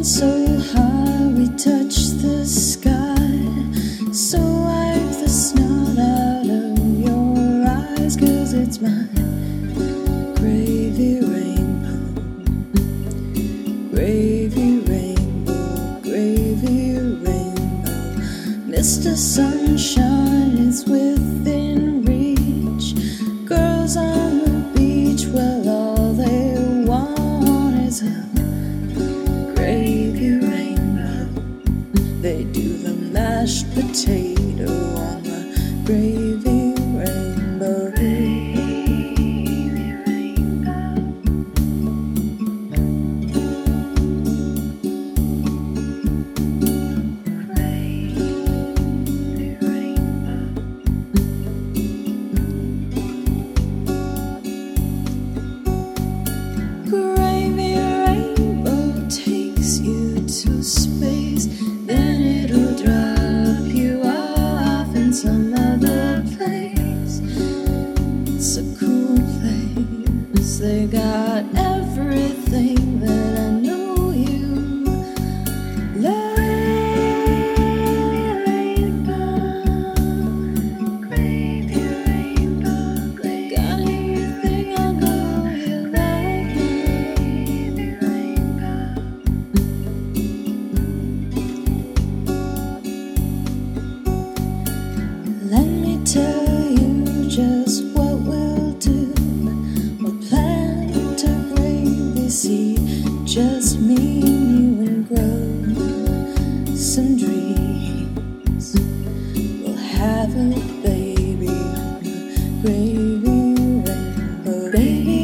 so high we touch the sky. So wipe the snot out of your eyes, 'cause it's my gravy rainbow, gravy rainbow, gravy rainbow. Mr. Sunshine is within reach. Girls on the beach, well, all they want is a gravy rainbow. They do the mashed potato on the gravy rainbow. Gravy rainbow. Gravy rainbow. Gravy rainbow takes you to space, then it'll drop you off in some other place. It's a cool place, they got everything that I know you love. Gravy rainbow, got everything I know you like. Gravy rainbow. Let me tell you just what we'll do. We'll plant a gravy seed, just me and you, and grow some dreams. We'll have a baby on the gravy rainbow. Baby